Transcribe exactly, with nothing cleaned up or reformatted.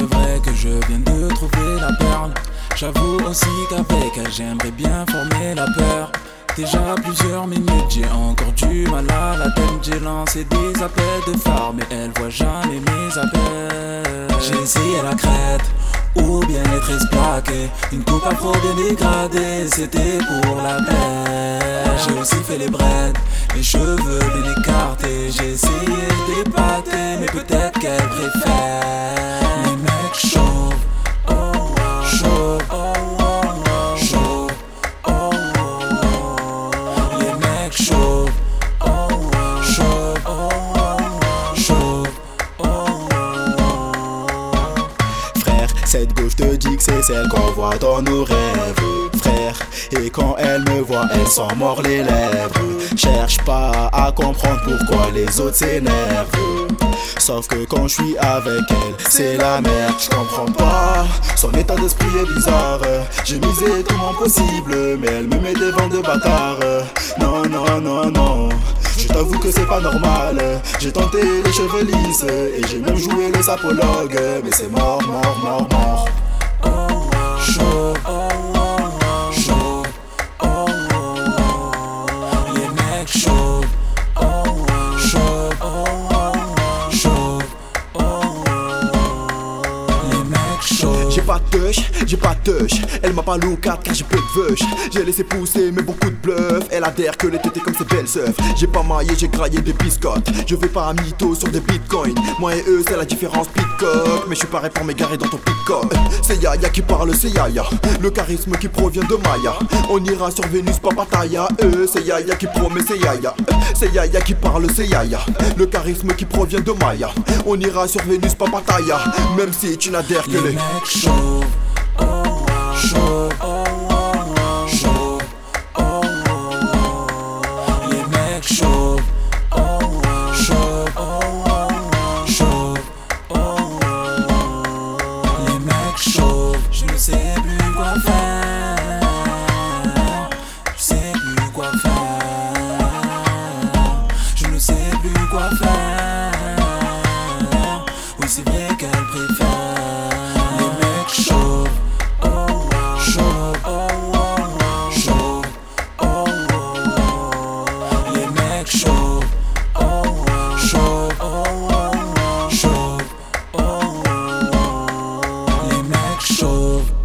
c'est vrai que je viens de trouver la perle. J'avoue aussi qu'avec elle j'aimerais bien former la peur. Déjà plusieurs minutes, j'ai encore du mal à la tête. J'ai lancé des appels de phare, mais elle voit jamais mes appels. J'ai essayé la crête, ou bien les treize plaqués. Une coupe afro bien dégradée, c'était pour la paix. J'ai aussi fait les braids, les cheveux bien écartés. J'ai essayé d'épater, mais peut-être qu'elle préfère les mecs chauves, chauves, chauves, les mecs chauves, chauves, chauves. Frère, cette go, je te dis que c'est celle qu'on voit dans nos rêves. Frère, et quand elle me voit, elle s'en mord les lèvres. Cherche pas à comprendre pourquoi les autres s'énervent. Sauf que quand je suis avec elle, c'est la merde. Je comprends pas, son état d'esprit est bizarre. J'ai misé tout mon possible, mais elle me met des vents de bâtard. Non, non, non, non, je t'avoue que c'est pas normal. J'ai tenté les cheveux lisses et j'ai même joué le sapologue, mais c'est mort, mort, mort, mort. Chaud, chaud, les mecs chauds, chauds, chauds, les mecs chauds. J'ai pas de touch, j'ai pas de touch. Elle m'a pas look at car j'ai peu de veuche. J'ai laissé pousser mais beaucoup de bluff. Elle adhère que les tétés comme ses belles seufs. J'ai pas maillé, j'ai graillé des biscottes. Je vais pas à mytho sur des bitcoins. Moi et eux c'est la différence pitcock. Mais je suis pareil pour m'égarer dans ton pitcock. C'est Yaya qui parle, c'est Yaya. Le charisme qui provient de Maya. On ira sur Vénus, pas Pattaya. Eux c'est Yaya qui promet, c'est Yaya. C'est Yaya qui parle, c'est Yaya. Le charisme qui provient de Maya. On ira sur Vénus, pas Pattaya. Même si tu n'adhères que Les les mecs chauds, chauds, chauds, les mecs chauds, chauds, chauds, les mecs chauds. Je ne sais plus quoi faire, je sais plus quoi faire, je ne sais plus quoi faire. Oui, c'est vrai qu'elle préfère chauve, chauve, chauve, les mecs chauves, chauve, chauve, les mecs chauves.